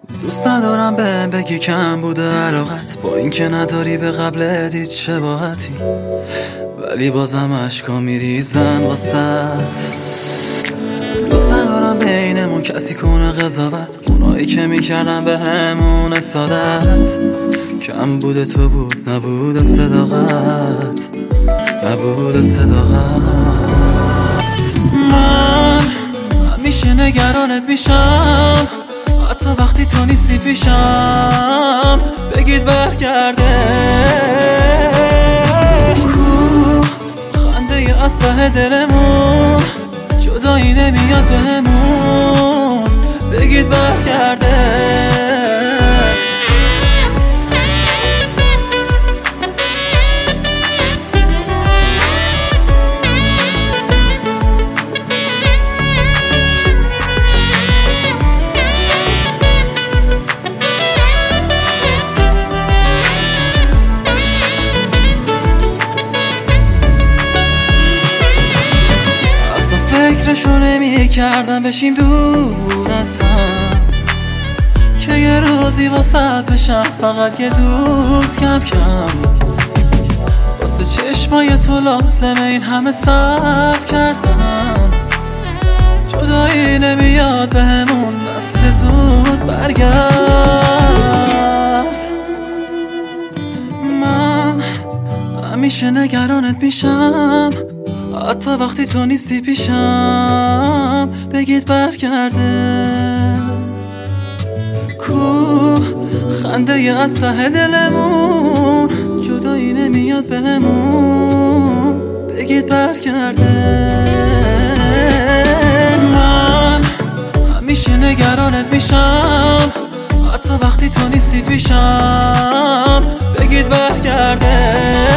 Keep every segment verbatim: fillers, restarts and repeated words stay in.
دوست ندارم بهم بگی کم بوده علاقت، با اینکه نداری به قبل دید شباهتی، ولی بازم اشکا میریزن واسط. دوست ندارم بینمون کسی کنه قضاوت، اونایی که میکردن به همون اسادت. کم بوده تو بود نبود صداقت، نبود صداقت. من همیشه نگرانت میشم، حتی وقتی تو نیستی پیشم. بگید برگرده کو خنده از ته دلمون، جدایی نمیاد بهمون. بگید برگرده. فکرشو نمی کردم بشیم دور از هم، که یه روزی واسط بشم فقط یه دوست کم کم. واسه چشمای تو لازمه این همه صبر کردم، جدایی نمیاد بهمون دست زود برگرد. من همیشه نگرانت میشم، حتی وقتی تو نیستی پیشم. بگید برگرده کو خنده از ته دلمون، جدایی نمیاد بهمون. بگید برگرده. من همیشه نگرانت میشم، حتی وقتی تو نیستی پیشم. بگید برگرده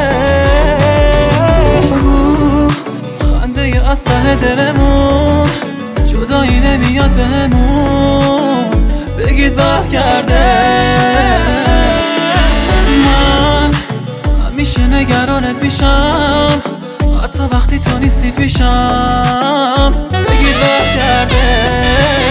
از ته دلمون، جدایی نمیاد بهمون. بگید برگرده. من همیشه نگرانت میشم، حتی وقتی تو نیستی پیشم. بگید برگرده.